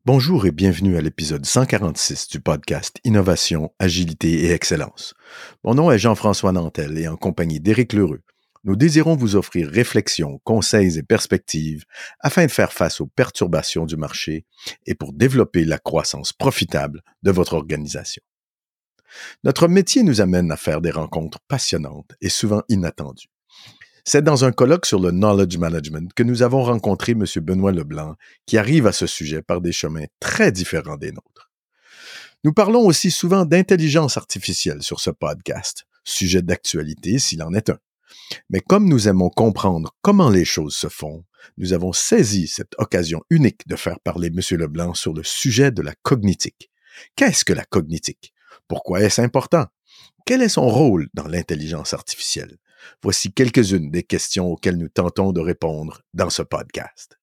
Bonjour et bienvenue à l'épisode 146 du podcast Innovation, Agilité et Excellence. Mon nom est Jean-François Nantel et en compagnie d'Éric Lheureux, nous désirons vous offrir réflexions, conseils et perspectives afin de faire face aux perturbations du marché et pour développer la croissance profitable de votre organisation. Notre métier nous amène à faire des rencontres passionnantes et souvent inattendues. C'est dans un colloque sur le knowledge management que nous avons rencontré M. Benoît Leblanc, qui arrive à ce sujet par des chemins très différents des nôtres. Nous parlons aussi souvent d'intelligence artificielle sur ce podcast, sujet d'actualité s'il en est un. Mais comme nous aimons comprendre comment les choses se font, nous avons saisi cette occasion unique de faire parler M. Leblanc sur le sujet de la cognitique. Qu'est-ce que la cognitique? Pourquoi est-ce important? Quel est son rôle dans l'intelligence artificielle? Voici quelques-unes des questions auxquelles nous tentons de répondre dans ce podcast.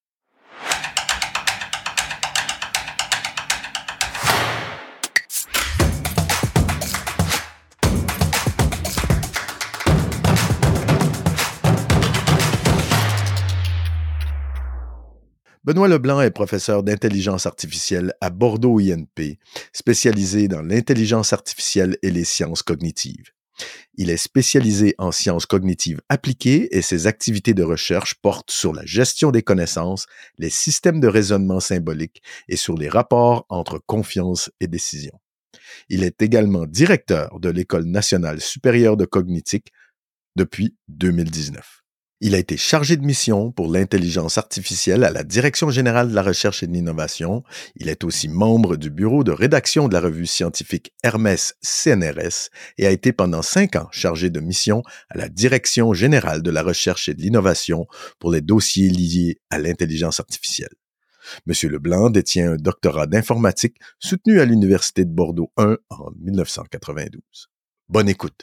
Benoît Leblanc est professeur d'intelligence artificielle à Bordeaux INP, spécialisé dans l'intelligence artificielle et les sciences cognitives. Il est spécialisé en sciences cognitives appliquées et ses activités de recherche portent sur la gestion des connaissances, les systèmes de raisonnement symbolique et sur les rapports entre confiance et décision. Il est également directeur de l'École nationale supérieure de cognitique depuis 2019. Il a été chargé de mission pour l'intelligence artificielle à la Direction générale de la recherche et de l'innovation. Il est aussi membre du bureau de rédaction de la revue scientifique Hermès CNRS et a été pendant 5 ans chargé de mission à la Direction générale de la recherche et de l'innovation pour les dossiers liés à l'intelligence artificielle. M. Leblanc détient un doctorat d'informatique soutenu à l'Université de Bordeaux 1 en 1992. Bonne écoute.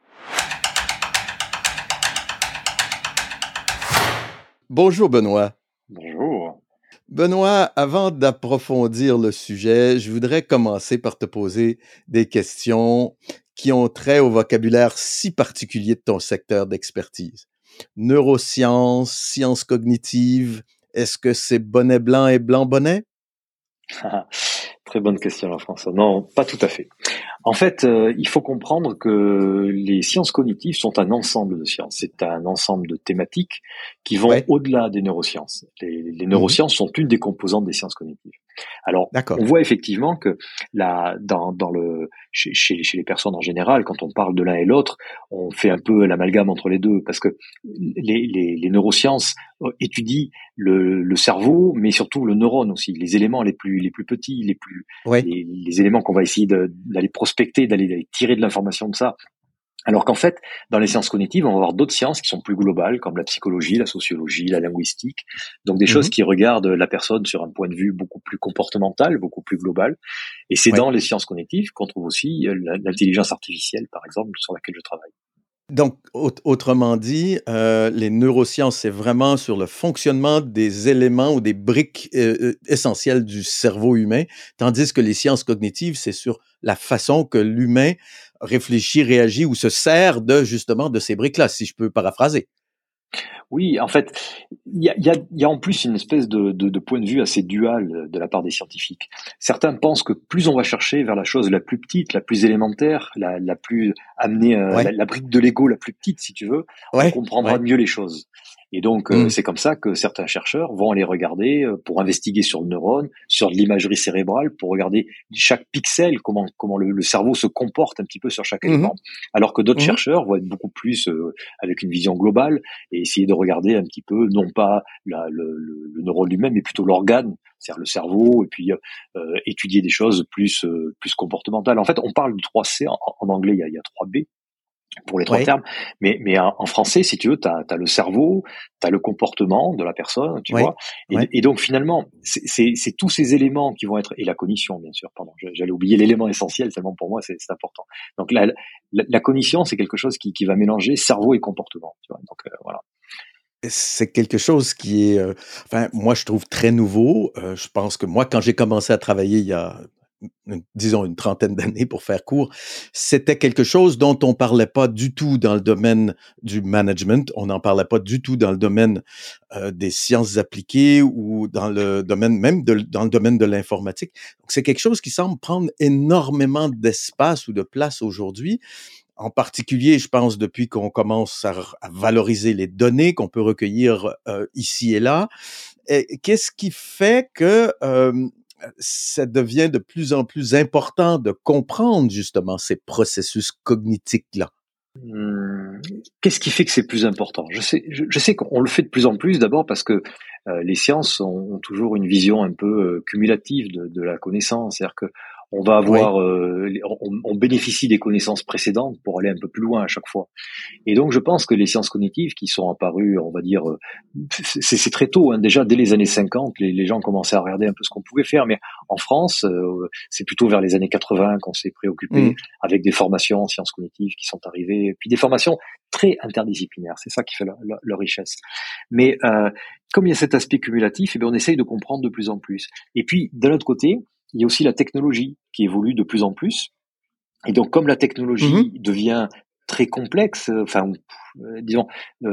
Bonjour Benoît. Bonjour. Benoît, avant d'approfondir le sujet, je voudrais commencer par te poser des questions qui ont trait au vocabulaire si particulier de ton secteur d'expertise. Neurosciences, sciences cognitives, est-ce que c'est bonnet blanc et blanc bonnet? Très bonne question, Jean-François. Non, pas tout à fait. En fait, il faut comprendre que les sciences cognitives sont un ensemble de sciences. C'est un ensemble de thématiques qui vont au-delà des neurosciences. Les neurosciences sont une des composantes des sciences cognitives. Alors, on voit effectivement que chez les personnes en général, quand on parle de l'un et l'autre, on fait un peu l'amalgame entre les deux, parce que les neurosciences étudient le cerveau, mais surtout le neurone aussi, les éléments les plus petits, les éléments qu'on va essayer d'aller prospecter, d'aller tirer de l'information de ça. Alors qu'en fait, dans les sciences cognitives, on va avoir d'autres sciences qui sont plus globales, comme la psychologie, la sociologie, la linguistique. Donc des choses qui regardent la personne sur un point de vue beaucoup plus comportemental, beaucoup plus global. Et c'est dans les sciences cognitives qu'on trouve aussi l'intelligence artificielle, par exemple, sur laquelle je travaille. Donc, autrement dit, les neurosciences, c'est vraiment sur le fonctionnement des éléments ou des briques essentielles du cerveau humain, tandis que les sciences cognitives, c'est sur la façon que l'humain réfléchit, réagit ou se sert justement de ces briques-là, si je peux paraphraser. Oui, en fait, il y a en plus une espèce de point de vue assez dual de la part des scientifiques. Certains pensent que plus on va chercher vers la chose la plus petite, la plus élémentaire, la plus amenée, la brique de Lego la plus petite, si tu veux, on comprendra mieux les choses. Et donc, c'est comme ça que certains chercheurs vont aller regarder pour investiguer sur le neurone, sur l'imagerie cérébrale, pour regarder chaque pixel, comment le cerveau se comporte un petit peu sur chaque élément. Alors que d'autres chercheurs vont être beaucoup plus avec une vision globale et essayer de regarder un petit peu, non pas le neurone lui-même, mais plutôt l'organe, c'est-à-dire le cerveau, et puis étudier des choses plus comportementales. En fait, on parle de 3C, en anglais il y a 3B, pour les trois termes, mais en français, si tu veux, t'as le cerveau, t'as le comportement de la personne, tu vois, et donc finalement, c'est tous ces éléments qui vont être, et la cognition, bien sûr, pardon, j'allais oublier l'élément essentiel, tellement pour moi c'est important. Donc la cognition, c'est quelque chose qui va mélanger cerveau et comportement, tu vois, donc voilà. C'est quelque chose qui est, moi je trouve très nouveau. Je pense que moi, quand j'ai commencé à travailler il y a disons une trentaine d'années pour faire court, c'était quelque chose dont on parlait pas du tout dans le domaine du management, on n'en parlait pas du tout dans le domaine des sciences appliquées ou dans le domaine dans le domaine de l'informatique. Donc c'est quelque chose qui semble prendre énormément d'espace ou de place aujourd'hui. En particulier, je pense, depuis qu'on commence à valoriser les données qu'on peut recueillir ici et là. Et qu'est-ce qui fait que ça devient de plus en plus important de comprendre justement ces processus cognitifs-là? Qu'est-ce qui fait que c'est plus important? Je sais qu'on le fait de plus en plus, d'abord parce que les sciences ont toujours une vision un peu cumulative de la connaissance, c'est-à-dire que on va avoir, on bénéficie des connaissances précédentes pour aller un peu plus loin à chaque fois. Et donc, je pense que les sciences cognitives qui sont apparues, on va dire, c'est très tôt, hein, déjà dès les années 50, les gens commençaient à regarder un peu ce qu'on pouvait faire, mais en France, c'est plutôt vers les années 80 qu'on s'est préoccupé avec des formations en sciences cognitives qui sont arrivées, et puis des formations très interdisciplinaires, c'est ça qui fait leur richesse. Mais comme il y a cet aspect cumulatif, eh bien, on essaye de comprendre de plus en plus. Et puis, d'un autre côté, il y a aussi la technologie qui évolue de plus en plus. Et donc, comme la technologie devient très complexe, disons,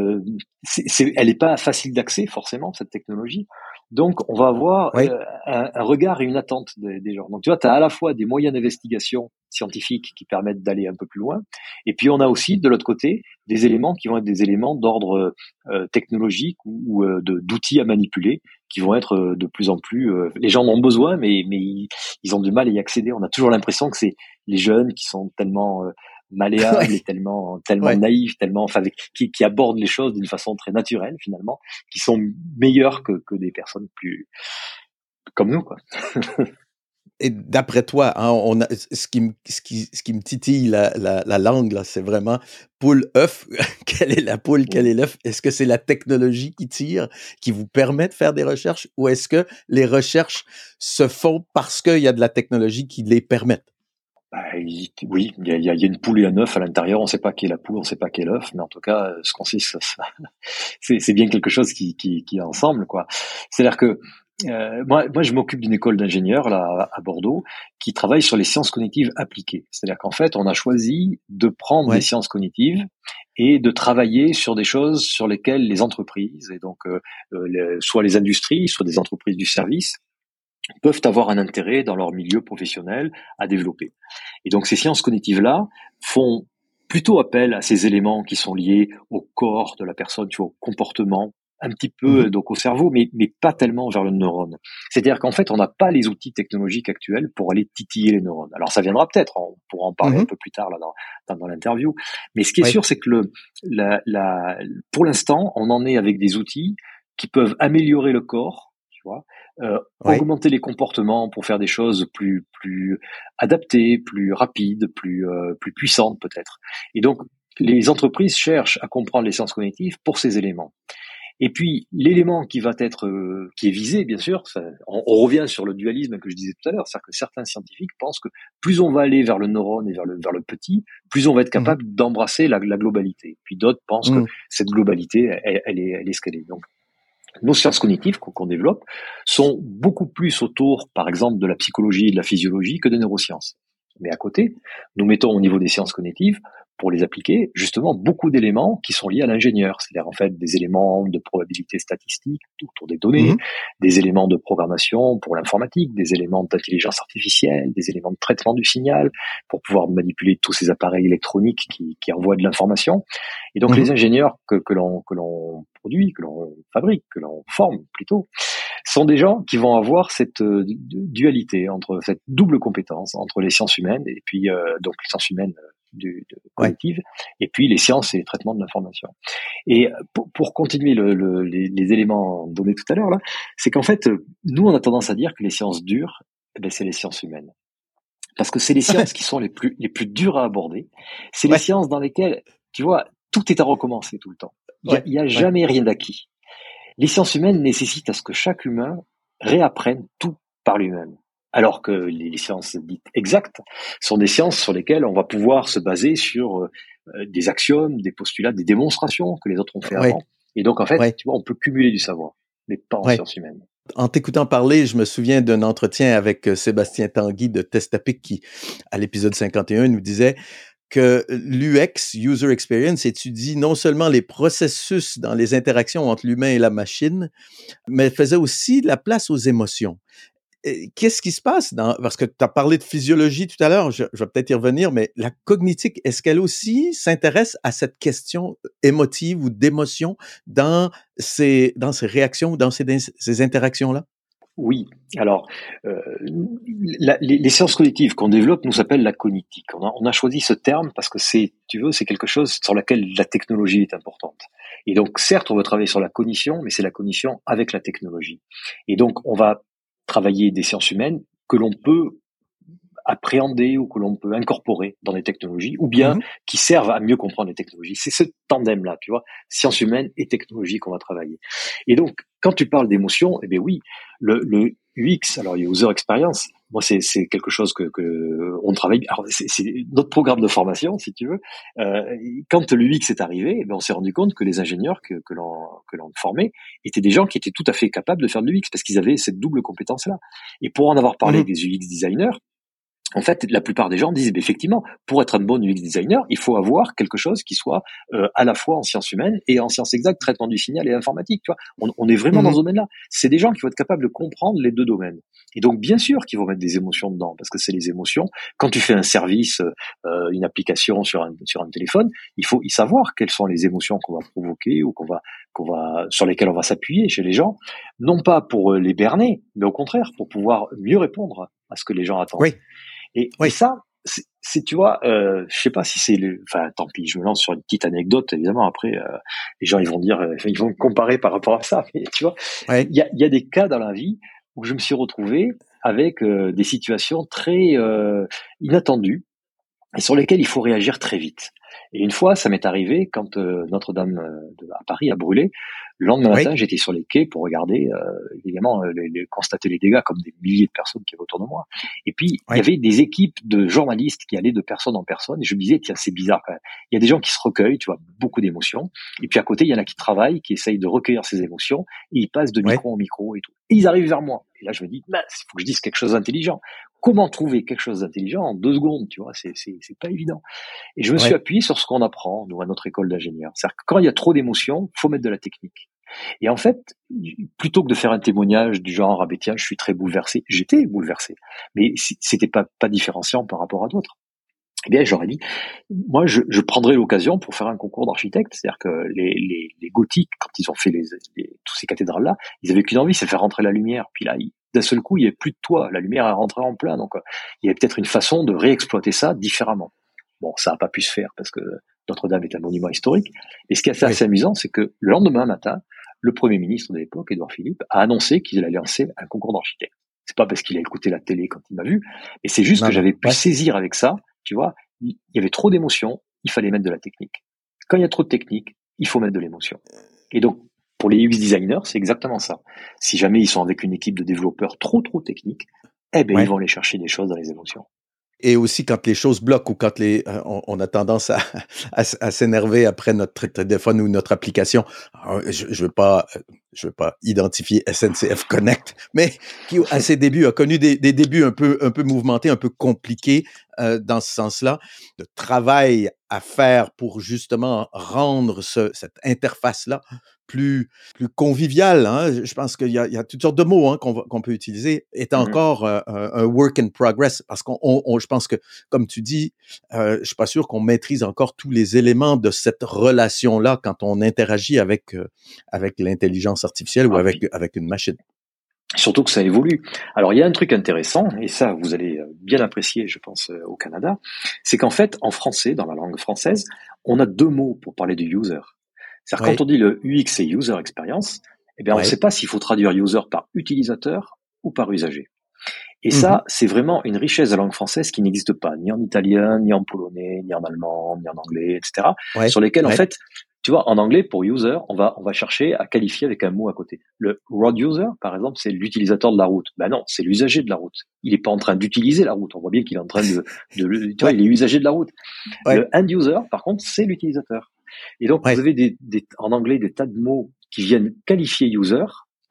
elle n'est pas facile d'accès forcément, cette technologie. Donc, on va avoir un regard et une attente des gens. Donc, tu vois, tu as à la fois des moyens d'investigation scientifiques qui permettent d'aller un peu plus loin, et puis on a aussi, de l'autre côté, des éléments qui vont être des éléments d'ordre technologique ou d'outils à manipuler, qui vont être de plus en plus... les gens en ont besoin, mais ils ont du mal à y accéder. On a toujours l'impression que c'est les jeunes qui sont tellement malléables et tellement naïfs, qui abordent les choses d'une façon très naturelle finalement, qui sont meilleurs que des personnes plus comme nous, quoi. Et d'après toi, hein, ce qui me titille la langue là, c'est vraiment poule œuf. Quelle est la poule, quel est l'œuf? Est-ce que c'est la technologie qui tire, qui vous permet de faire des recherches, ou est-ce que les recherches se font parce qu'il y a de la technologie qui les permettent? Oui, il y a une poule et un œuf à l'intérieur. On ne sait pas qui est la poule, on ne sait pas qui est l'œuf, mais en tout cas, ce qu'on sait, c'est bien quelque chose qui est ensemble, quoi. C'est-à-dire que moi, je m'occupe d'une école d'ingénieurs là à Bordeaux qui travaille sur les sciences cognitives appliquées. C'est-à-dire qu'en fait, on a choisi de prendre des sciences cognitives et de travailler sur des choses sur lesquelles les entreprises, et donc soit les industries, soit des entreprises du service, peuvent avoir un intérêt dans leur milieu professionnel à développer. Et donc ces sciences cognitives-là font plutôt appel à ces éléments qui sont liés au corps de la personne, tu vois, au comportement, un petit peu donc au cerveau, mais pas tellement vers le neurone. C'est-à-dire qu'en fait, on n'a pas les outils technologiques actuels pour aller titiller les neurones. Alors ça viendra peut-être, on pourra en parler un peu plus tard là dans l'interview. Mais ce qui est sûr, c'est que pour l'instant, on en est avec des outils qui peuvent améliorer le corps, tu vois, augmenter les comportements pour faire des choses plus adaptées, plus rapides, plus puissantes peut-être. Et donc les entreprises cherchent à comprendre les sciences cognitives pour ces éléments. Et puis l'élément qui va être qui est visé, bien sûr, on revient sur le dualisme que je disais tout à l'heure, c'est-à-dire que certains scientifiques pensent que plus on va aller vers le neurone et vers le petit, plus on va être capable d'embrasser la globalité. Puis d'autres pensent que cette globalité, elle est ce qu'elle est. Donc nos sciences cognitives qu'on développe sont beaucoup plus autour, par exemple, de la psychologie et de la physiologie que des neurosciences. Mais à côté, nous mettons au niveau des sciences cognitives, pour les appliquer, justement, beaucoup d'éléments qui sont liés à l'ingénieur. C'est-à-dire, en fait, des éléments de probabilité statistique autour des données, des éléments de programmation pour l'informatique, des éléments d'intelligence artificielle, des éléments de traitement du signal pour pouvoir manipuler tous ces appareils électroniques qui envoient de l'information. Et donc, les ingénieurs que l'on produit, que l'on fabrique, que l'on forme plutôt, sont des gens qui vont avoir cette dualité entre cette double compétence entre les sciences humaines et puis donc les sciences humaines cognitives et puis les sciences et les traitements de l'information. Et pour continuer les éléments donnés tout à l'heure là, c'est qu'en fait nous on a tendance à dire que les sciences dures, c'est les sciences humaines. Parce que c'est les sciences qui sont les plus dures à aborder. C'est les sciences dans lesquelles, tu vois, tout est à recommencer tout le temps. Il y a jamais rien d'acquis. Les sciences humaines nécessitent à ce que chaque humain réapprenne tout par lui-même. Alors que les sciences dites exactes sont des sciences sur lesquelles on va pouvoir se baser sur des axiomes, des postulats, des démonstrations que les autres ont fait avant. Et donc, en fait, tu vois, on peut cumuler du savoir, mais pas en sciences humaines. En t'écoutant parler, je me souviens d'un entretien avec Sébastien Tanguy de Testapic qui, à l'épisode 51, nous disait que l'UX, User Experience, étudie non seulement les processus dans les interactions entre l'humain et la machine, mais faisait aussi de la place aux émotions. Qu'est-ce qui se passe parce que tu as parlé de physiologie tout à l'heure, je vais peut-être y revenir, mais la cognitique, est-ce qu'elle aussi s'intéresse à cette question émotive ou d'émotion dans ces réactions ou dans ces interactions-là? Oui, alors les sciences cognitives qu'on développe nous s'appellent la cognitique. On a choisi ce terme parce que c'est quelque chose sur laquelle la technologie est importante. Et donc certes, on va travailler sur la cognition, mais c'est la cognition avec la technologie. Et donc on va travailler des sciences humaines que l'on peut appréhender ou que l'on peut incorporer dans les technologies, ou bien qui servent à mieux comprendre les technologies. C'est ce tandem-là, tu vois, sciences humaines et technologie qu'on va travailler. Et donc, quand tu parles d'émotion, eh bien oui, le UX, alors User Experience, moi c'est quelque chose que on travaille. Alors c'est notre programme de formation, si tu veux. Quand le UX est arrivé, eh bien, on s'est rendu compte que les ingénieurs que l'on formait étaient des gens qui étaient tout à fait capables de faire de l'UX parce qu'ils avaient cette double compétence-là. Et pour en avoir parlé des UX designers, en fait, la plupart des gens disent, effectivement, pour être un bon UX designer, il faut avoir quelque chose qui soit à la fois en sciences humaines et en sciences exactes, traitement du signal et informatique. Tu vois, on est vraiment dans ce domaine-là. C'est des gens qui vont être capables de comprendre les deux domaines. Et donc, bien sûr qu'ils vont mettre des émotions dedans, parce que c'est les émotions. Quand tu fais un service, une application sur un téléphone, il faut y savoir quelles sont les émotions qu'on va provoquer ou sur lesquelles on va s'appuyer chez les gens, non pas pour les berner, mais au contraire pour pouvoir mieux répondre à ce que les gens attendent. Oui. Et ça, c'est tu vois, je sais pas si enfin, tant pis, je me lance sur une petite anecdote. Évidemment, après, les gens ils vont me comparer par rapport à ça. Mais tu vois, il y a des cas dans la vie où je me suis retrouvé avec des situations très inattendues et sur lesquelles il faut réagir très vite. Et une fois, ça m'est arrivé quand Notre-Dame à Paris a brûlé. Le lendemain matin, j'étais sur les quais pour regarder, évidemment, constater les dégâts comme des milliers de personnes qui avaient autour de moi. Et puis, il y avait des équipes de journalistes qui allaient de personne en personne. Et je me disais, tiens, c'est bizarre quand même. Il y a des gens qui se recueillent, tu vois, beaucoup d'émotions. Et puis à côté, il y en a qui travaillent, qui essayent de recueillir ces émotions. Et ils passent de micro en micro et tout. Et ils arrivent vers moi. Et là, je me dis, il faut que je dise quelque chose d'intelligent. Comment trouver quelque chose d'intelligent en 2 secondes, tu vois, c'est pas évident. Et je me suis appuyé sur ce qu'on apprend, nous, à notre école d'ingénieurs. C'est-à-dire que quand il y a trop d'émotions, faut mettre de la technique. Et en fait, plutôt que de faire un témoignage du genre, ah ben tiens, je suis très bouleversé, j'étais bouleversé. Mais c'était pas différenciant par rapport à d'autres. Eh bien, j'aurais dit, moi, je prendrais l'occasion pour faire un concours d'architecte. C'est-à-dire que les gothiques, quand ils ont fait tous ces cathédrales-là, ils avaient qu'une envie, c'est faire rentrer la lumière. Puis là, d'un seul coup, il n'y avait plus de toit. La lumière est rentrée en plein. Donc, il y avait peut-être une façon de réexploiter ça différemment. Bon, ça n'a pas pu se faire parce que Notre-Dame est un monument historique. Et ce qui est assez amusant, c'est que le lendemain matin, le Premier ministre de l'époque, Édouard Philippe, a annoncé qu'il allait lancer un concours d'architecte. C'est pas parce qu'il a écouté la télé quand il m'a vu, mais c'est juste que j'avais pu saisir avec ça, tu vois, il y avait trop d'émotions, il fallait mettre de la technique. Quand il y a trop de technique, il faut mettre de l'émotion. Et donc, pour les UX designers, c'est exactement ça. Si jamais ils sont avec une équipe de développeurs trop techniques, eh ben, ils vont aller chercher des choses dans les émotions. Et aussi quand les choses bloquent ou quand on a tendance à s'énerver après notre téléphone ou notre application. Alors, je veux pas identifier SNCF Connect, mais qui à ses débuts a connu des débuts un peu mouvementés, un peu compliqués dans ce sens-là, de travail à faire pour justement rendre cette interface-là plus conviviale. Hein. Je pense qu'il y a toutes sortes de mots qu'on peut utiliser. Est encore un work in progress parce je pense que, comme tu dis, je suis pas sûr qu'on maîtrise encore tous les éléments de cette relation-là quand on interagit avec l'intelligence artificielle ou avec une machine. Surtout que ça évolue. Alors, il y a un truc intéressant, et ça, vous allez bien apprécier, je pense, au Canada, c'est qu'en fait, en français, dans la langue française, on a 2 mots pour parler du user. C'est-à-dire, quand on dit le UX et User Experience, eh bien, on ne sait pas s'il faut traduire user par utilisateur ou par usager. Et ça, c'est vraiment une richesse de la langue française qui n'existe pas, ni en italien, ni en polonais, ni en allemand, ni en anglais, etc., sur lesquels, en fait, tu vois, en anglais, pour user, on va chercher à qualifier avec un mot à côté. Le road user, par exemple, c'est l'utilisateur de la route. Ben non, c'est l'usager de la route. Il n'est pas en train d'utiliser la route. On voit bien qu'il est en train tu vois, il est usager de la route. Le end user, par contre, c'est l'utilisateur. Et donc, vous avez en anglais des tas de mots qui viennent qualifier user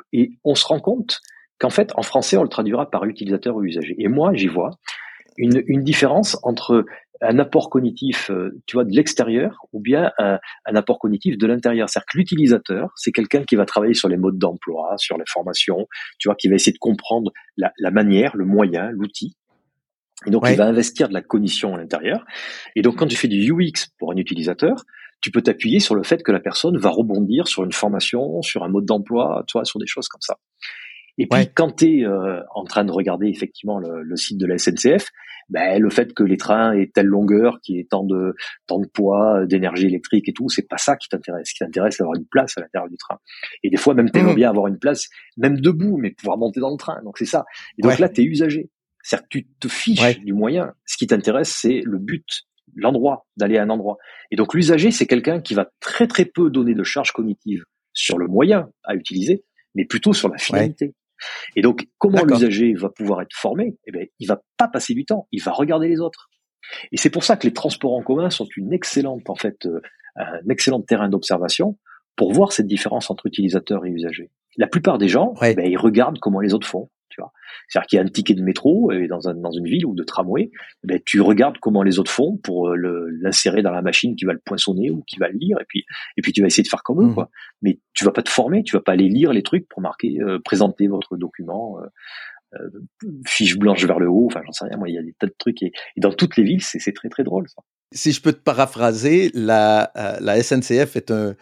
Et on se rend compte qu'en fait, en français, on le traduira par utilisateur ou usager. Et moi, j'y vois une différence entre un apport cognitif, tu vois, de l'extérieur, ou bien un apport cognitif de l'intérieur. C'est-à-dire que l'utilisateur, c'est quelqu'un qui va travailler sur les modes d'emploi, sur les formations, tu vois, qui va essayer de comprendre la manière, le moyen, l'outil. Et donc, il va investir de la cognition à l'intérieur. Et donc, quand tu fais du UX pour un utilisateur, tu peux t'appuyer sur le fait que la personne va rebondir sur une formation, sur un mode d'emploi, tu vois, sur des choses comme ça. Et puis, quand tu es en train de regarder effectivement le site de la SNCF, ben, le fait que les trains aient telle longueur, qu'il y ait tant de poids, d'énergie électrique et tout, c'est pas ça qui t'intéresse. Ce qui t'intéresse, c'est d'avoir une place à l'intérieur du train. Et des fois, même t'aimerais bien avoir une place, même debout, mais pouvoir monter dans le train. Donc, c'est ça. Et donc là, t'es usager. C'est-à-dire que tu te fiches du moyen. Ce qui t'intéresse, c'est le but, l'endroit, d'aller à un endroit. Et donc, l'usager, c'est quelqu'un qui va très, très peu donner de charge cognitive sur le moyen à utiliser, mais plutôt sur la finalité. Et donc, comment l'usager va pouvoir être formé? Eh bien, il va pas passer du temps, il va regarder les autres. Et c'est pour ça que les transports en commun sont un excellent terrain d'observation pour voir cette différence entre utilisateurs et usagers. La plupart des gens, ils regardent comment les autres font. Tu vois, c'est-à-dire qu'il y a un ticket de métro et dans une ville ou de tramway, tu regardes comment les autres font pour l'insérer dans la machine qui va le poinçonner ou qui va le lire, et puis tu vas essayer de faire comme eux, quoi. Mais tu vas pas te former, tu vas pas aller lire les trucs pour marquer, présenter votre document, fiche blanche vers le haut, enfin j'en sais rien, moi il y a des tas de trucs et dans toutes les villes c'est très très drôle ça. Si je peux te paraphraser, la SNCF est un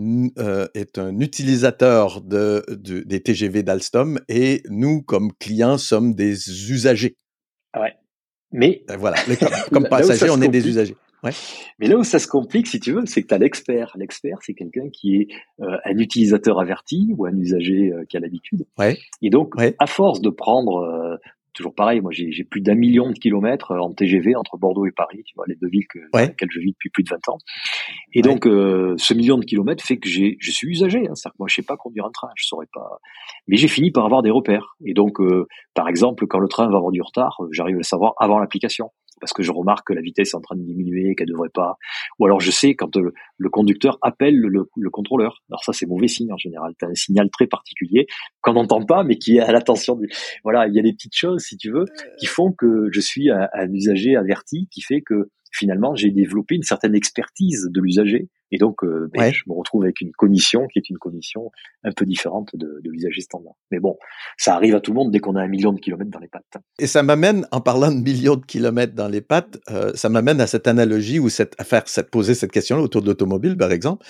utilisateur des TGV d'Alstom et nous, comme clients, sommes des usagers. Ouais. Mais voilà, comme passagers, on est des usagers. Ouais. Mais là où ça se complique, si tu veux, c'est que tu as l'expert. L'expert, c'est quelqu'un qui est un utilisateur averti ou un usager qui a l'habitude. Et donc, à force de prendre toujours pareil, moi j'ai plus d'1 million de kilomètres en TGV entre Bordeaux et Paris, tu vois, les deux villes dans lesquelles je vis depuis plus de 20 ans. Et donc ce million de kilomètres fait que je suis usager, hein, c'est-à-dire que moi je sais pas conduire un train, je saurais pas, mais j'ai fini par avoir des repères. Et donc par exemple, quand le train va avoir du retard, j'arrive à le savoir avant l'application, parce que je remarque que la vitesse est en train de diminuer, qu'elle devrait pas. Ou alors je sais quand le conducteur appelle le contrôleur. Alors ça c'est mauvais signe en général. Tu as un signal très particulier qu'on n'entend pas, mais qui est à l'attention du... Voilà, il y a des petites choses, si tu veux, qui font que je suis un usager averti, qui fait que finalement j'ai développé une certaine expertise de l'usager. Et donc, je me retrouve avec une cognition qui est une cognition un peu différente de l'usager standard. Mais bon, ça arrive à tout le monde dès qu'on a 1 million de kilomètres dans les pattes. Et ça m'amène, en parlant de millions de kilomètres dans les pattes, ça m'amène à cette analogie ou poser cette question-là autour de l'automobile, par exemple,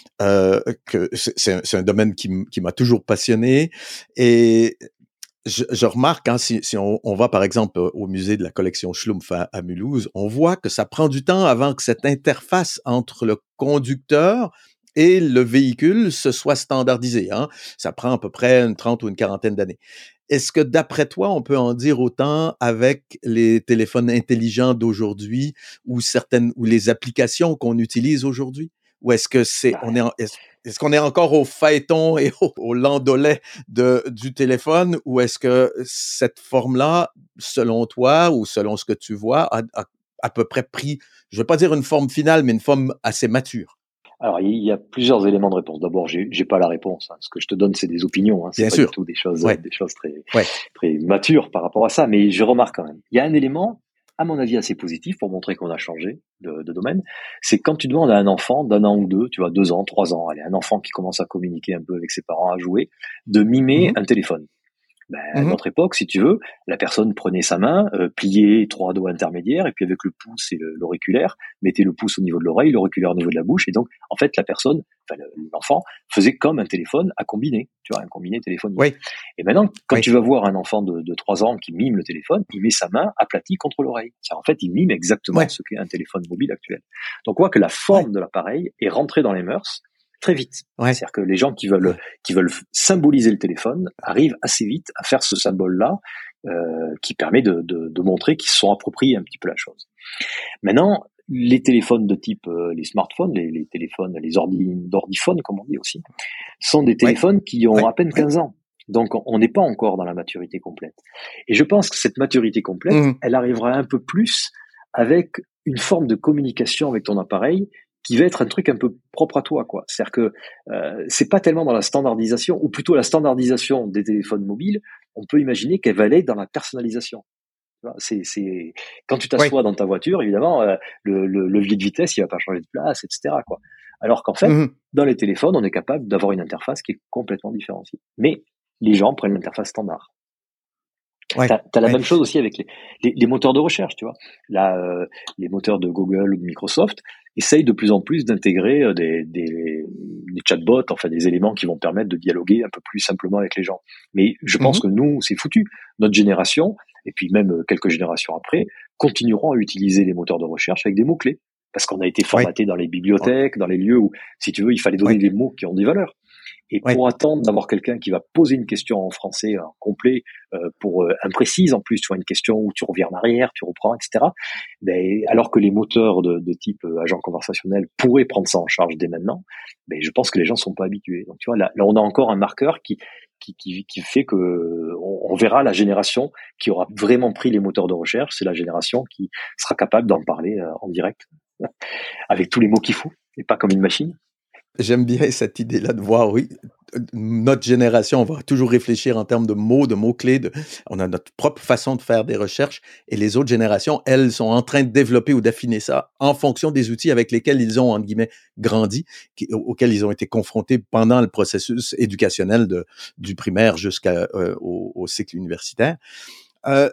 que c'est un domaine qui m'a toujours passionné. Et je remarque, hein, si on va par exemple au musée de la collection Schlumpf à Mulhouse, on voit que ça prend du temps avant que cette interface entre le conducteur et le véhicule se soit standardisée. Hein. Ça prend à peu près une 30 ou une quarantaine d'années. Est-ce que d'après toi, on peut en dire autant avec les téléphones intelligents d'aujourd'hui ou les applications qu'on utilise aujourd'hui? Ou est-ce que est-ce qu'on est encore au phaéton et au landaulet du téléphone, ou est-ce que cette forme-là, selon toi ou selon ce que tu vois, a à peu près pris, je ne vais pas dire une forme finale, mais une forme assez mature? Alors, il y a plusieurs éléments de réponse. D'abord, j'ai pas la réponse. Hein. Ce que je te donne, c'est des opinions. Hein. C'est pas du tout des choses très matures par rapport à ça. Mais je remarque quand même. Il y a un élément, à mon avis, assez positif pour montrer qu'on a changé de domaine. C'est quand tu demandes à un enfant d'1 an ou 2, tu vois, 2 ans, 3 ans, allez, un enfant qui commence à communiquer un peu avec ses parents, à jouer, de mimer un téléphone. À notre époque, si tu veux, la personne prenait sa main, pliait 3 doigts intermédiaires, et puis avec le pouce et l'auriculaire, mettait le pouce au niveau de l'oreille, l'auriculaire au niveau de la bouche, et donc, en fait, l'enfant faisait comme un téléphone à combiner, tu vois, un combiné téléphonique. Oui. Et maintenant, quand tu vas voir un enfant de 3 ans qui mime le téléphone, il met sa main aplatie contre l'oreille. En fait, il mime exactement ce qu'est un téléphone mobile actuel. Donc, on voit que la forme de l'appareil est rentrée dans les mœurs très vite. C'est-à-dire que les gens qui veulent symboliser le téléphone arrivent assez vite à faire ce symbole-là, qui permet de montrer qu'ils se sont appropriés un petit peu la chose. Maintenant, les téléphones de type les smartphones, les téléphones, les ordiphones, comme on dit aussi, sont des téléphones qui ont à peine 15 ans. Donc, on n'est pas encore dans la maturité complète. Et je pense que cette maturité complète, elle arrivera un peu plus avec une forme de communication avec ton appareil qui va être un truc un peu propre à toi, quoi. C'est-à-dire que c'est pas tellement dans la standardisation, ou plutôt la standardisation des téléphones mobiles. On peut imaginer qu'elle va aller dans la personnalisation. Tu vois, c'est quand tu Oui. t'assois dans ta voiture, évidemment, le levier de vitesse, il va pas changer de place, etc., quoi. Alors qu'en fait, Mhm. dans les téléphones, on est capable d'avoir une interface qui est complètement différenciée. Mais les gens prennent l'interface standard. Ouais. T'as la Ouais. même chose aussi avec les moteurs de recherche, tu vois. Là, les moteurs de Google ou de Microsoft essayent de plus en plus d'intégrer des chatbots, enfin des éléments qui vont permettre de dialoguer un peu plus simplement avec les gens. Mais je pense Mhm. que nous, c'est foutu. Notre génération, et puis même quelques générations après, continueront à utiliser les moteurs de recherche avec des mots-clés. Parce qu'on a été Ouais. formaté dans les bibliothèques, dans les lieux où, si tu veux, il fallait donner Ouais. des mots qui ont des valeurs. Et Ouais. pour attendre d'avoir quelqu'un qui va poser une question en français complet, pour imprécise en plus, tu vois, une question où tu reviens en arrière, tu reprends, etc. Ben, alors que les moteurs de type agent conversationnel pourraient prendre ça en charge dès maintenant, ben, je pense que les gens sont pas habitués. Donc tu vois, là on a encore un marqueur qui fait que on verra la génération qui aura vraiment pris les moteurs de recherche, c'est la génération qui sera capable d'en parler en direct avec tous les mots qu'il faut et pas comme une machine. J'aime bien cette idée-là de voir, oui, notre génération, on va toujours réfléchir en termes de mots-clés, on a notre propre façon de faire des recherches et les autres générations, elles, sont en train de développer ou d'affiner ça en fonction des outils avec lesquels ils ont, entre guillemets, grandi, auxquels ils ont été confrontés pendant le processus éducationnel du primaire au cycle universitaire. Euh,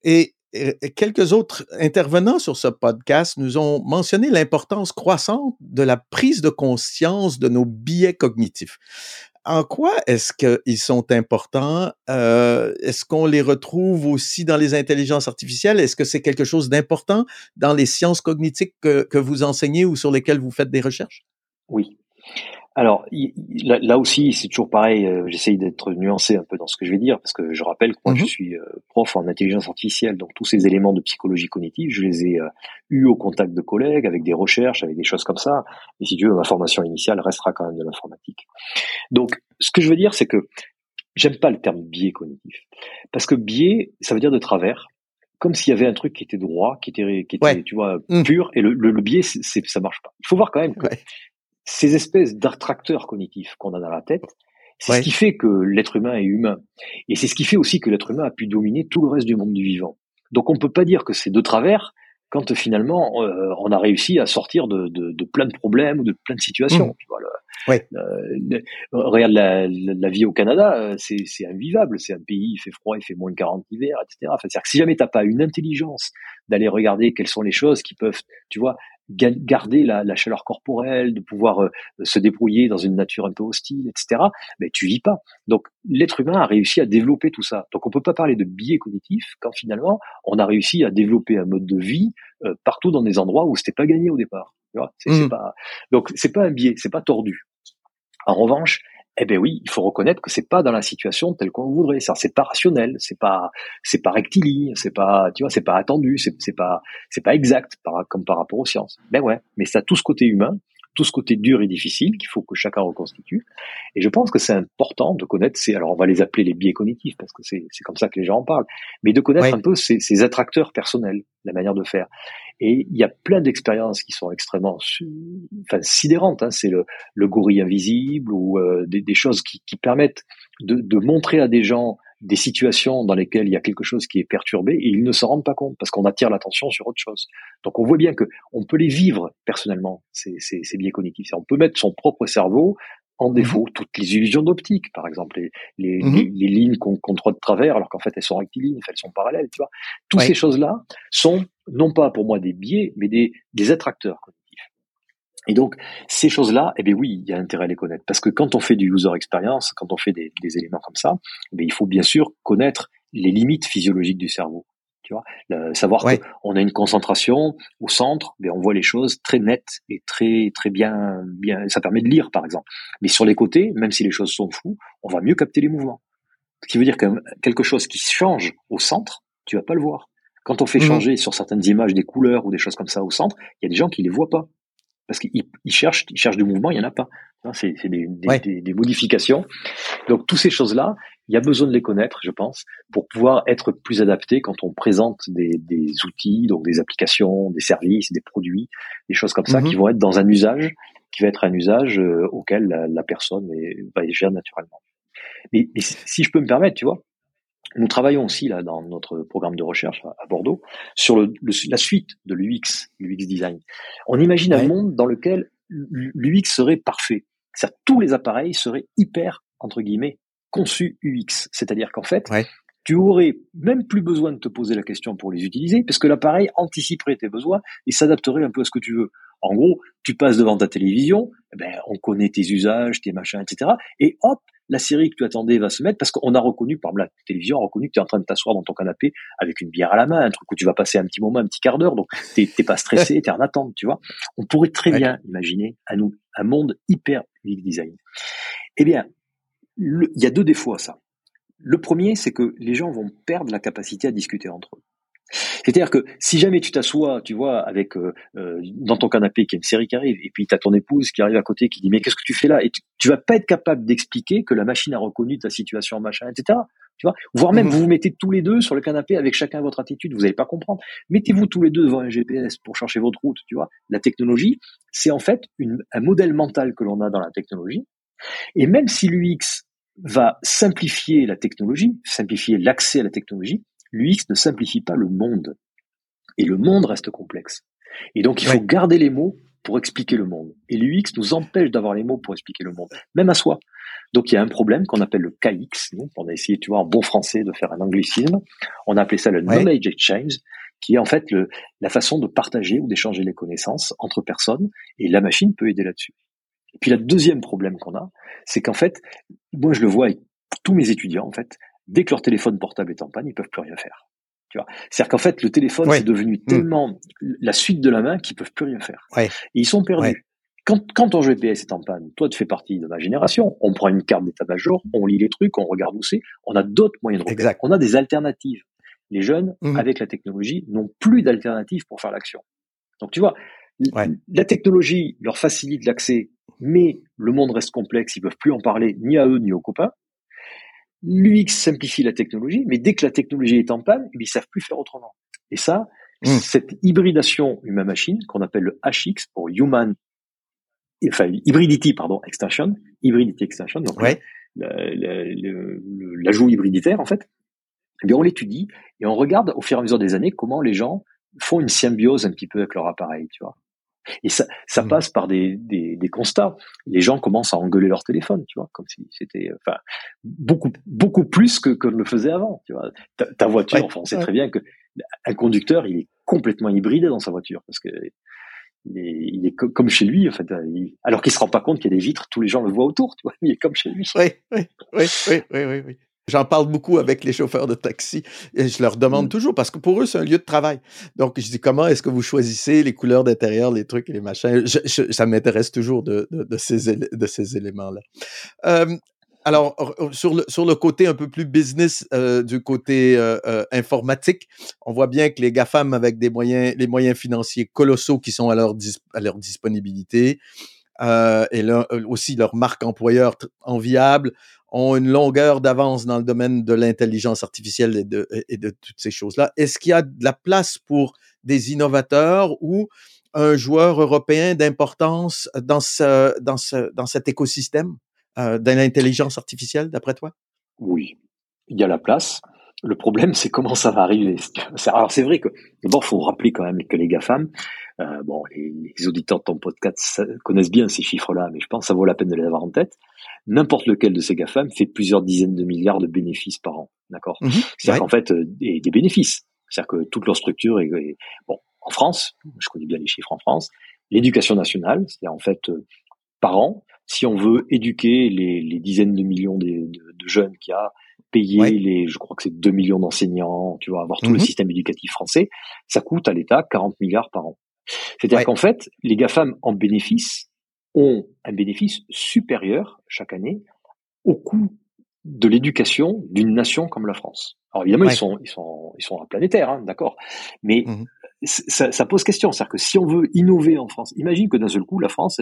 et quelques autres intervenants sur ce podcast nous ont mentionné l'importance croissante de la prise de conscience de nos biais cognitifs. En quoi est-ce qu'ils sont importants? Est-ce qu'on les retrouve aussi dans les intelligences artificielles? Est-ce que c'est quelque chose d'important dans les sciences cognitives que vous enseignez ou sur lesquelles vous faites des recherches? Oui. Alors, là aussi, c'est toujours pareil, j'essaye d'être nuancé un peu dans ce que je vais dire, parce que je rappelle que moi, je Mhm. suis prof en intelligence artificielle, donc tous ces éléments de psychologie cognitive, je les ai eus au contact de collègues, avec des recherches, avec des choses comme ça, et si tu veux, ma formation initiale restera quand même de l'informatique. Donc, ce que je veux dire, c'est que j'aime pas le terme biais cognitif, parce que biais, ça veut dire de travers, comme s'il y avait un truc qui était droit, qui était, Ouais. tu vois, Mmh. pur, et le biais, ça marche pas. Il faut voir quand même que Ouais. ces espèces d'attracteurs cognitifs qu'on a dans la tête, c'est ce qui Ouais. fait que l'être humain est humain. Et c'est ce qui fait aussi que l'être humain a pu dominer tout le reste du monde du vivant. Donc on ne peut pas dire que c'est de travers quand finalement on a réussi à sortir de plein de problèmes ou de plein de Mmh. situations. Tu vois, Ouais. regarde la vie au Canada, c'est invivable. C'est un pays, il fait froid, il fait moins de 40 l'hiver, etc. Enfin, c'est-à-dire que si jamais t'as pas une intelligence d'aller regarder quelles sont les choses qui peuvent, tu vois, garder la chaleur corporelle, de pouvoir se débrouiller dans une nature un peu hostile, etc. Mais tu vis pas. Donc l'être humain a réussi à développer tout ça. Donc on peut pas parler de biais cognitif quand finalement on a réussi à développer un mode de vie partout dans des endroits où c'était pas gagné au départ. Tu vois, c'est Mmh. pas donc c'est pas un biais, c'est pas tordu. En revanche, eh ben oui, il faut reconnaître que c'est pas dans la situation telle qu'on le voudrait. Ça, c'est pas rationnel, c'est pas rectiligne, c'est pas, tu vois, c'est pas attendu, c'est pas exact comme par rapport aux sciences. Ben ouais, mais ça a tout ce côté humain, tout ce côté dur et difficile qu'il faut que chacun reconstitue. Et je pense que c'est important de connaître alors on va les appeler les biais cognitifs parce que c'est comme ça que les gens en parlent, mais de connaître un Ouais. peu ces attracteurs personnels, la manière de faire. Et il y a plein d'expériences qui sont extrêmement sidérantes. Hein. C'est le gorille invisible ou des choses qui permettent de montrer à des gens des situations dans lesquelles il y a quelque chose qui est perturbé et ils ne s'en rendent pas compte parce qu'on attire l'attention sur autre chose. Donc on voit bien que on peut les vivre personnellement, ces biais cognitifs. On peut mettre son propre cerveau en Mmh. défaut toutes les illusions d'optique, par exemple, Mmh. les lignes qu'on droit de travers alors qu'en fait elles sont rectilignes, elles sont parallèles, tu vois. Toutes ces Ouais. choses-là sont non pas pour moi des biais, mais des attracteurs cognitifs. Et donc, ces choses-là, eh bien oui, il y a intérêt à les connaître. Parce que quand on fait du user experience, quand on fait des éléments comme ça, eh il faut bien sûr connaître les limites physiologiques du cerveau. Tu vois, savoir que Ouais. on a une concentration au centre, on voit les choses très nettes et très bien. Ça permet de lire, par exemple. Mais sur les côtés, même si les choses sont floues, on va mieux capter les mouvements. Ce qui veut dire que quelque chose qui change au centre, tu vas pas le voir. Quand on fait Mmh. changer sur certaines images des couleurs ou des choses comme ça au centre, il y a des gens qui les voient pas parce qu'ils cherchent du mouvement, il y en a pas. C'est Ouais. des modifications. Donc, toutes ces choses-là, il y a besoin de les connaître, je pense, pour pouvoir être plus adapté quand on présente des outils, donc des applications, des services, des produits, des choses comme ça, qui vont être dans un usage, qui va être un usage auquel la personne va y gérer naturellement. Mais si je peux me permettre, tu vois, nous travaillons aussi là dans notre programme de recherche à Bordeaux sur la suite de l'UX design. On imagine un Ouais. monde dans lequel l'UX serait parfait. C'est-à-dire tous les appareils seraient hyper, entre guillemets, conçus UX. C'est-à-dire qu'en fait, Ouais. tu aurais même plus besoin de te poser la question pour les utiliser, parce que l'appareil anticiperait tes besoins et s'adapterait un peu à ce que tu veux. En gros, tu passes devant ta télévision, on connaît tes usages, tes machins, etc. Et hop, la série que tu attendais va se mettre parce qu'on a reconnu, par exemple, la télévision a reconnu que tu es en train de t'asseoir dans ton canapé avec une bière à la main, un truc où tu vas passer un petit moment, un petit quart d'heure, donc t'es pas stressé, t'es en attente, tu vois. On pourrait très bien imaginer un monde hyper UX design. Eh bien, il y a 2 défauts à ça. Le premier, c'est que les gens vont perdre la capacité à discuter entre eux. C'est-à-dire que si jamais tu t'assois, tu vois, avec dans ton canapé, qu'il y a une série qui arrive, et puis tu as ton épouse qui arrive à côté qui dit mais qu'est-ce que tu fais là, et tu vas pas être capable d'expliquer que la machine a reconnu ta situation, machin, etc. Tu vois, voire même vous vous mettez tous les deux sur le canapé avec chacun votre attitude, vous n'allez pas comprendre. Mettez-vous tous les deux devant un GPS pour chercher votre route. Tu vois, la technologie, c'est en fait un modèle mental que l'on a dans la technologie, et même si l'UX va simplifier la technologie, simplifier l'accès à la technologie, l'UX ne simplifie pas le monde. Et le monde reste complexe. Et donc, il faut garder les mots pour expliquer le monde. Et l'UX nous empêche d'avoir les mots pour expliquer le monde, même à soi. Donc, il y a un problème qu'on appelle le KX. Donc, on a essayé, tu vois, en bon français, de faire un anglicisme. On a appelé ça le knowledge exchange, qui est en fait la façon de partager ou d'échanger les connaissances entre personnes. Et la machine peut aider là-dessus. Et puis, le deuxième problème qu'on a, c'est qu'en fait, moi, je le vois avec tous mes étudiants, en fait, dès que leur téléphone portable est en panne, ils peuvent plus rien faire. Tu vois. C'est-à-dire qu'en fait, le téléphone, c'est devenu tellement la suite de la main qu'ils peuvent plus rien faire. Et ils sont perdus. Quand ton GPS est en panne, toi, tu fais partie de ma génération. On prend une carte d'état-major, on lit les trucs, on regarde où c'est. On a d'autres moyens de repère. Exact. On a des alternatives. Les jeunes, avec la technologie, n'ont plus d'alternatives pour faire l'action. Donc, tu vois, la technologie leur facilite l'accès, mais le monde reste complexe. Ils peuvent plus en parler ni à eux ni aux copains. L'UX simplifie la technologie, mais dès que la technologie est en panne, ils savent plus faire autrement. Et ça, cette hybridation humain-machine, qu'on appelle le HX pour Hybridity Extension, donc l'ajout hybriditaire, en fait, eh bien, on l'étudie et on regarde au fur et à mesure des années comment les gens font une symbiose un petit peu avec leur appareil, tu vois. Et ça passe par des constats. Les gens commencent à engueuler leur téléphone, tu vois, comme si c'était, beaucoup plus que ne le faisait avant, tu vois. Ta voiture, on sait très bien que un conducteur, il est complètement hybridé dans sa voiture, parce que il est comme chez lui, en fait, alors qu'il se rend pas compte qu'il y a des vitres, tous les gens le voient autour, tu vois, il est comme chez lui. Oui. J'en parle beaucoup avec les chauffeurs de taxi et je leur demande toujours, parce que pour eux, c'est un lieu de travail. Donc, je dis, comment est-ce que vous choisissez les couleurs d'intérieur, les trucs et les machins? Ça m'intéresse toujours de ces éléments-là. Alors, sur le côté un peu plus business, du côté informatique, on voit bien que les GAFAM, avec les moyens financiers colossaux qui sont à leur disponibilité, et là, aussi leur marque employeur enviable, ont une longueur d'avance dans le domaine de l'intelligence artificielle et de toutes ces choses-là. Est-ce qu'il y a de la place pour des innovateurs ou un joueur européen d'importance dans cet écosystème de l'intelligence artificielle, d'après toi? Oui, il y a la place. Le problème, c'est comment ça va arriver. Alors, c'est vrai que, d'abord, il faut rappeler quand même que les GAFAM, les auditeurs de ton podcast connaissent bien ces chiffres-là, mais je pense que ça vaut la peine de les avoir en tête. N'importe lequel de ces GAFAM fait plusieurs dizaines de milliards de bénéfices par an. D'accord? C'est-à-dire qu'en fait, des bénéfices. C'est-à-dire que toute leur structure bon, en France, je connais bien les chiffres en France, l'éducation nationale, c'est-à-dire en fait, par an, si on veut éduquer les dizaines de millions de jeunes qu'il y a, payer je crois que c'est 2 millions d'enseignants, tu vois, avoir tout le système éducatif français, ça coûte à l'État 40 milliards par an. C'est-à-dire qu'en fait, les GAFAM en bénéfice ont un bénéfice supérieur chaque année au coût de l'éducation d'une nation comme la France. Alors évidemment, ils sont planétaires, hein, d'accord, mais ça pose question. C'est-à-dire que si on veut innover en France, imagine que d'un seul coup, la France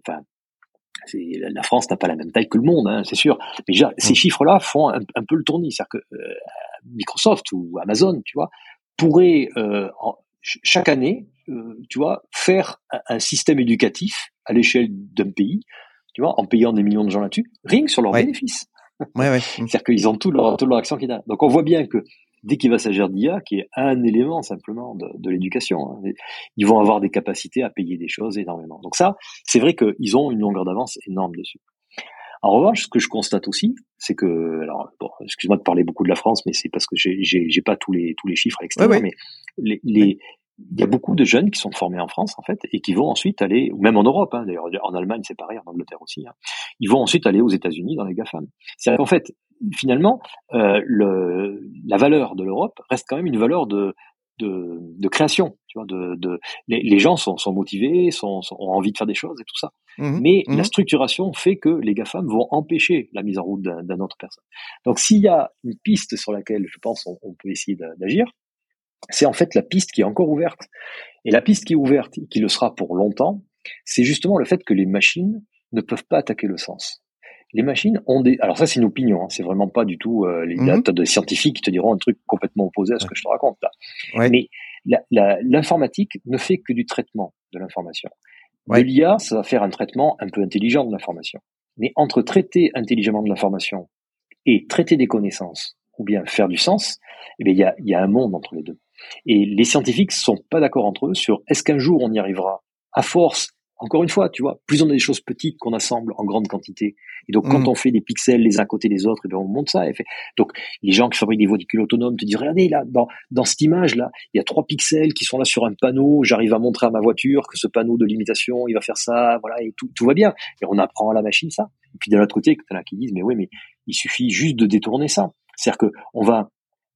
n'a pas la même taille que le monde, hein, c'est sûr. Mais déjà, ces chiffres-là font un peu le tournis. C'est-à-dire que Microsoft ou Amazon, tu vois, pourraient chaque année, tu vois, faire un système éducatif à l'échelle d'un pays, tu vois, en payant des millions de gens là-dessus, rien que sur leurs bénéfices. C'est-à-dire qu'ils ont tout leur action qui est là. Donc on voit bien que dès qu'il va s'agir d'IA, qui est un élément simplement de l'éducation, hein, ils vont avoir des capacités à payer des choses énormément. Donc ça, c'est vrai qu'ils ont une longueur d'avance énorme dessus. En revanche, ce que je constate aussi, c'est que, alors, bon, excuse-moi de parler beaucoup de la France, mais c'est parce que j'ai pas tous les chiffres à l'extérieur, mais il y a beaucoup de jeunes qui sont formés en France, en fait, et qui vont ensuite aller, ou même en Europe, hein, d'ailleurs, en Allemagne, c'est pareil, en Angleterre aussi, hein, ils vont ensuite aller aux États-Unis dans les GAFAM. C'est-à-dire qu'en fait, finalement, la valeur de l'Europe reste quand même une valeur de création, tu vois, les gens sont motivés, ont envie de faire des choses et tout ça. Mais la structuration fait que les GAFAM vont empêcher la mise en route d'un autre personne. Donc s'il y a une piste sur laquelle je pense on peut essayer d'agir, c'est en fait la piste qui est encore ouverte. Et la piste qui est ouverte, qui le sera pour longtemps, c'est justement le fait que les machines ne peuvent pas attaquer le sens. Les machines ont des... Alors ça, c'est une opinion, hein, c'est vraiment pas du tout... t'as des scientifiques qui te diront un truc complètement opposé à ce que je te raconte là. Mais l'informatique ne fait que du traitement de l'information. De l'IA, ça va faire un traitement un peu intelligent de l'information. Mais entre traiter intelligemment de l'information et traiter des connaissances, ou bien faire du sens, eh bien, il y a un monde entre les deux. Et les scientifiques sont pas d'accord entre eux sur est-ce qu'un jour on y arrivera à force. Encore une fois, tu vois, plus on a des choses petites qu'on assemble en grande quantité. Et donc, quand on fait des pixels les uns à côté des autres, et bien, on monte ça. Donc, les gens qui fabriquent des véhicules autonomes te disent, regardez, là, dans cette image-là, il y a 3 pixels qui sont là sur un panneau. J'arrive à montrer à ma voiture que ce panneau de limitation, il va faire ça, voilà, et tout va bien. Et on apprend à la machine ça. Et puis, de l'autre côté, il y en a qui disent, mais oui, mais il suffit juste de détourner ça. C'est-à-dire que on va,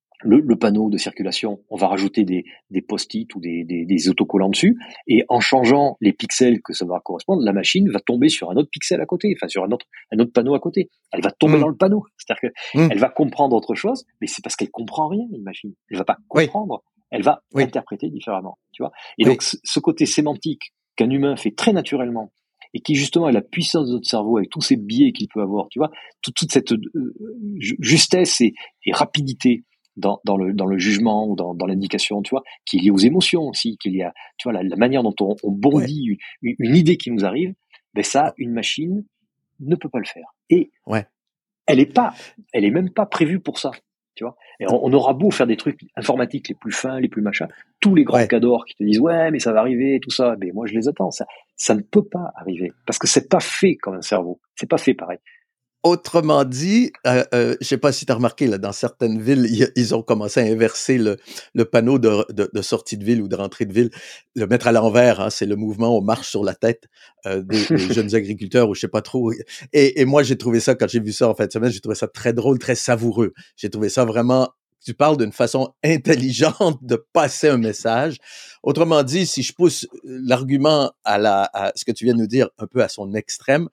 le panneau de circulation, on va rajouter des post-it ou des autocollants dessus, et en changeant les pixels que ça va correspondre, la machine va tomber sur un autre pixel à côté, enfin sur un autre panneau à côté. Elle va tomber dans le panneau. C'est-à-dire que elle va comprendre autre chose, mais c'est parce qu'elle comprend rien, une machine. Elle va pas comprendre, elle va interpréter différemment, tu vois. Et donc ce côté sémantique qu'un humain fait très naturellement, et qui justement a la puissance de notre cerveau avec tous ces biais qu'il peut avoir, tu vois, toute cette justesse et rapidité dans le jugement ou dans l'indication, tu vois, qui est liée aux émotions aussi, qui est liée à, tu vois, la manière dont on bondit une idée qui nous arrive, ben ça, une machine ne peut pas le faire. Et elle est même pas prévue pour ça, tu vois. Et on aura beau faire des trucs informatiques les plus fins, les plus machins, tous les grands cadors qui te disent mais ça va arriver, tout ça, mais moi je les attends, ça ne peut pas arriver parce que c'est pas fait comme un cerveau, c'est pas fait pareil. Autrement dit, je sais pas si tu as remarqué, là, dans certaines villes, ils ont commencé à inverser le panneau de sortie de ville ou de rentrée de ville, le mettre à l'envers, hein, c'est le mouvement on marche sur la tête des jeunes agriculteurs ou je sais pas trop. Et moi, j'ai trouvé ça, quand j'ai vu ça en fin de semaine, j'ai trouvé ça très drôle, très savoureux. J'ai trouvé ça vraiment, tu parles d'une façon intelligente de passer un message. Autrement dit, si je pousse l'argument à ce que tu viens de nous dire un peu à son extrême,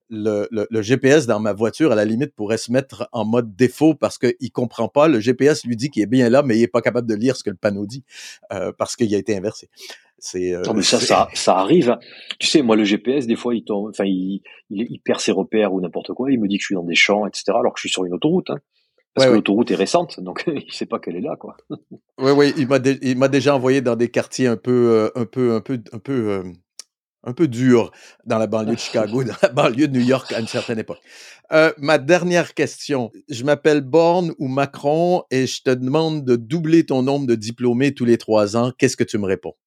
le GPS dans ma voiture, à la limite, pourrait se mettre en mode défaut parce qu'il comprend pas. Le GPS lui dit qu'il est bien là, mais il est pas capable de lire ce que le panneau dit parce qu'il a été inversé. Non, mais ça arrive. Tu sais, moi, le GPS, des fois, il perd ses repères ou n'importe quoi. Il me dit que je suis dans des champs, etc., alors que je suis sur une autoroute. Hein. Parce que l'autoroute est récente, donc il sait pas qu'elle est là, quoi. Oui, il m'a déjà envoyé dans des quartiers un peu dur dans la banlieue de Chicago, dans la banlieue de New York à une certaine époque. Ma dernière question. Je m'appelle Borne ou Macron et je te demande de doubler ton nombre de diplômés tous les 3 ans. Qu'est-ce que tu me réponds?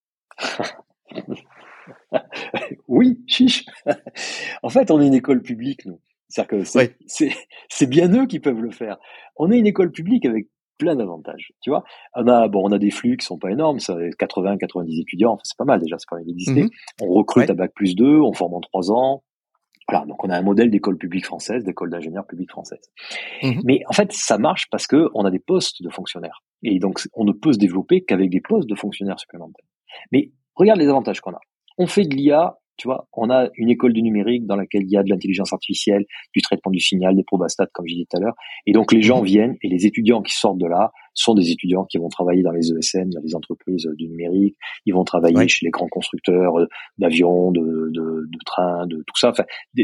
Oui, chiche. En fait, on est une école publique, nous. C'est-à-dire que c'est bien eux qui peuvent le faire. On est une école publique avec plein d'avantages, tu vois. On a des flux qui sont pas énormes, ça 80-90 étudiants, enfin, c'est pas mal déjà, c'est pas mal d'exister. On recrute à Bac+2, on forme en 3 ans. Voilà, donc on a un modèle d'école publique française, d'école d'ingénieurs publique française. Mais en fait, ça marche parce que on a des postes de fonctionnaires. Et donc, on ne peut se développer qu'avec des postes de fonctionnaires supplémentaires. Mais regarde les avantages qu'on a. On fait de l'IA, tu vois, on a une école du numérique dans laquelle il y a de l'intelligence artificielle, du traitement du signal, des probastats, comme je disais tout à l'heure. Et donc, les gens viennent et les étudiants qui sortent de là sont des étudiants qui vont travailler dans les ESN, dans les entreprises du numérique. Ils vont travailler chez les grands constructeurs d'avions, de trains, de tout ça. Enfin,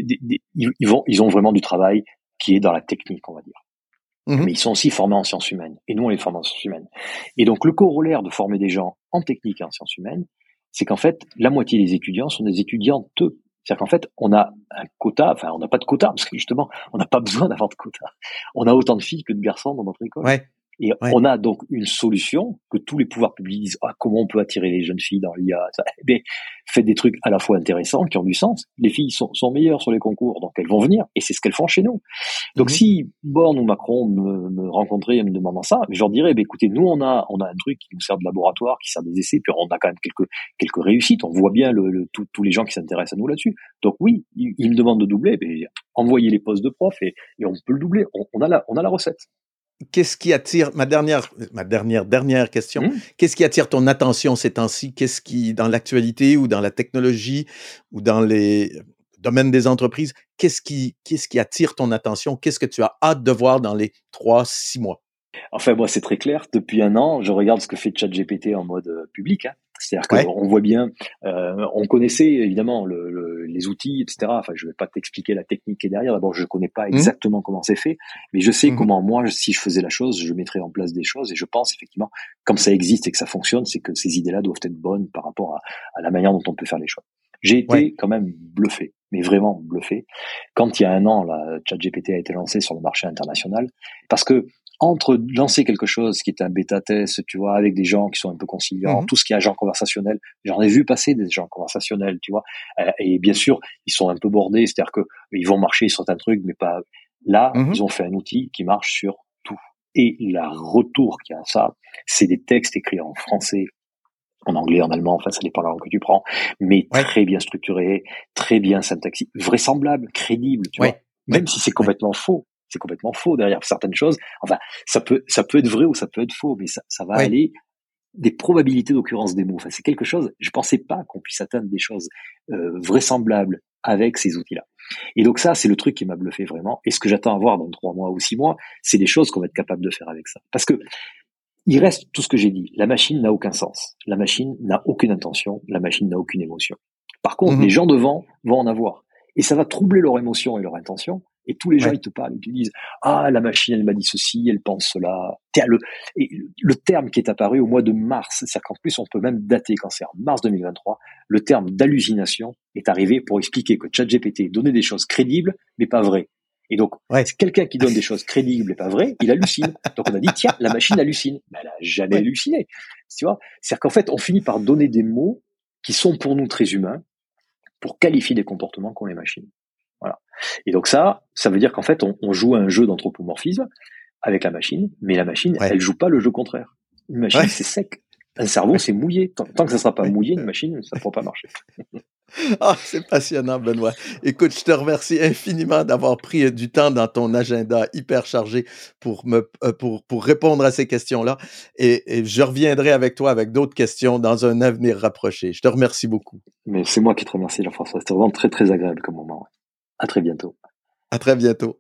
ils ont vraiment du travail qui est dans la technique, on va dire. Mais ils sont aussi formés en sciences humaines. Et nous, on les forme en sciences humaines. Et donc, le corollaire de former des gens en technique et en sciences humaines, c'est qu'en fait, la moitié des étudiants sont des étudiantes. C'est-à-dire qu'en fait, on a un quota, enfin, on n'a pas de quota, parce que justement, on n'a pas besoin d'avoir de quota. On a autant de filles que de garçons dans notre école. Et on a donc une solution que tous les pouvoirs publics disent, comment on peut attirer les jeunes filles dans l'IA? Faites des trucs à la fois intéressants, qui ont du sens. Les filles sont meilleures sur les concours, donc elles vont venir, et c'est ce qu'elles font chez nous. Donc si Borne ou Macron me rencontraient en me demandant ça, je leur dirais, écoutez, nous on a un truc qui nous sert de laboratoire, qui sert des essais, puis on a quand même quelques réussites. On voit bien tous les gens qui s'intéressent à nous là-dessus. Donc oui, ils me demandent de doubler, envoyez les postes de prof et on peut le doubler. On a la recette. Qu'est-ce qui attire, ma dernière question, qu'est-ce qui attire ton attention ces temps-ci? Qu'est-ce qui, dans l'actualité ou dans la technologie ou dans les domaines des entreprises, qu'est-ce qui attire ton attention? Qu'est-ce que tu as hâte de voir dans les 3-6 mois? Enfin, moi, c'est très clair. Depuis un an, je regarde ce que fait ChatGPT en mode public. C'est-à-dire qu'on voit bien, on connaissait évidemment les outils, etc. Enfin, je vais pas t'expliquer la technique qui est derrière. D'abord, je connais pas exactement comment c'est fait, mais je sais comment moi, si je faisais la chose, je mettrais en place des choses. Et je pense effectivement, comme ça existe et que ça fonctionne, c'est que ces idées-là doivent être bonnes par rapport à la manière dont on peut faire les choses. J'ai été quand même bluffé, mais vraiment bluffé, quand il y a un an, la ChatGPT a été lancé sur le marché international, parce que entre lancer quelque chose qui est un bêta-test, tu vois, avec des gens qui sont un peu conciliants, tout ce qui est agent conversationnel, j'en ai vu passer des gens conversationnels, tu vois, et bien sûr, ils sont un peu bordés, c'est-à-dire que ils vont marcher sur un truc, mais pas là. Ils ont fait un outil qui marche sur tout. Et la retour qu'il y a à ça, c'est des textes écrits en français, en anglais, en allemand, enfin, ça dépend de la langue que tu prends, mais très bien structurés, très bien syntaxiques, vraisemblables, crédibles, tu vois, même si c'est complètement faux. C'est complètement faux derrière certaines choses. Enfin, ça peut être vrai ou ça peut être faux, mais ça va aller des probabilités d'occurrence des mots. Enfin, c'est quelque chose, je pensais pas qu'on puisse atteindre des choses vraisemblables avec ces outils-là. Et donc ça, c'est le truc qui m'a bluffé vraiment. Et ce que j'attends à voir dans 3 mois ou 6 mois, c'est des choses qu'on va être capable de faire avec ça. Parce que il reste tout ce que j'ai dit. La machine n'a aucun sens. La machine n'a aucune intention. La machine n'a aucune émotion. Par contre, les gens devant vont en avoir. Et ça va troubler leur émotion et leur intention. Et tous les gens, ils te parlent, ils te disent, la machine, elle m'a dit ceci, elle pense cela. Le terme qui est apparu au mois de mars, c'est-à-dire qu'en plus, on peut même dater quand c'est en mars 2023, le terme d'hallucination est arrivé pour expliquer que ChatGPT donnait des choses crédibles, mais pas vraies. Et donc, quelqu'un qui donne des choses crédibles et pas vraies, il hallucine. Donc on a dit, tiens, la machine hallucine. Mais elle a jamais halluciné. Tu vois? C'est-à-dire qu'en fait, on finit par donner des mots qui sont pour nous très humains, pour qualifier des comportements qu'ont les machines. Voilà. Et donc ça veut dire qu'en fait, on joue à un jeu d'anthropomorphisme avec la machine, mais la machine, elle joue pas le jeu contraire. Une machine, c'est sec. Un cerveau, c'est mouillé. Tant que ça sera pas mouillé, une machine, ça ne pourra pas marcher. C'est passionnant, Benoît. Écoute, je te remercie infiniment d'avoir pris du temps dans ton agenda hyper chargé pour répondre à ces questions-là. Et je reviendrai avec toi avec d'autres questions dans un avenir rapproché. Je te remercie beaucoup. Mais c'est moi qui te remercie, Jean-François. C'était vraiment très, très agréable comme moment. À très bientôt. À très bientôt.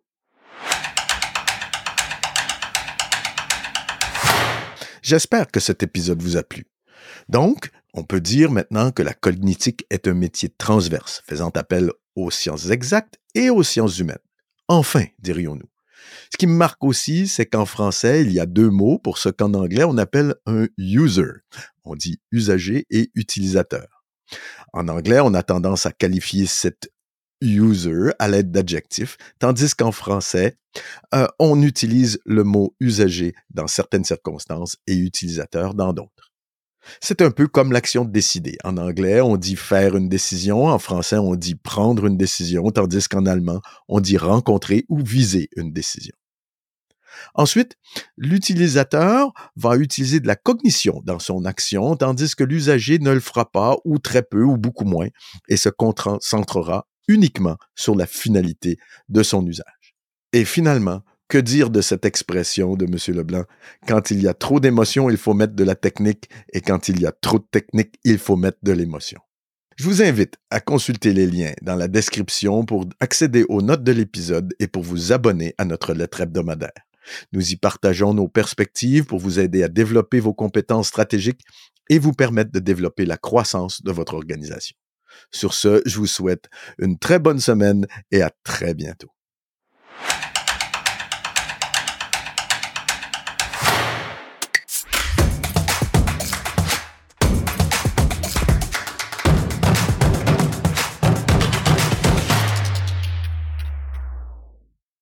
J'espère que cet épisode vous a plu. Donc, on peut dire maintenant que la cognitique est un métier transverse, faisant appel aux sciences exactes et aux sciences humaines. Enfin, dirions-nous. Ce qui me marque aussi, c'est qu'en français, il y a 2 mots pour ce qu'en anglais, on appelle un user. On dit usager et utilisateur. En anglais, on a tendance à qualifier cet user à l'aide d'adjectifs, tandis qu'en français, on utilise le mot usager dans certaines circonstances et utilisateur dans d'autres. C'est un peu comme l'action de décider. En anglais, on dit faire une décision. En français, on dit prendre une décision, tandis qu'en allemand, on dit rencontrer ou viser une décision. Ensuite, l'utilisateur va utiliser de la cognition dans son action, tandis que l'usager ne le fera pas, ou très peu, ou beaucoup moins, et se concentrera uniquement sur la finalité de son usage. Et finalement, que dire de cette expression de M. Leblanc? Quand il y a trop d'émotions, il faut mettre de la technique, et quand il y a trop de technique, il faut mettre de l'émotion. Je vous invite à consulter les liens dans la description pour accéder aux notes de l'épisode et pour vous abonner à notre lettre hebdomadaire. Nous y partageons nos perspectives pour vous aider à développer vos compétences stratégiques et vous permettre de développer la croissance de votre organisation. Sur ce, je vous souhaite une très bonne semaine et à très bientôt.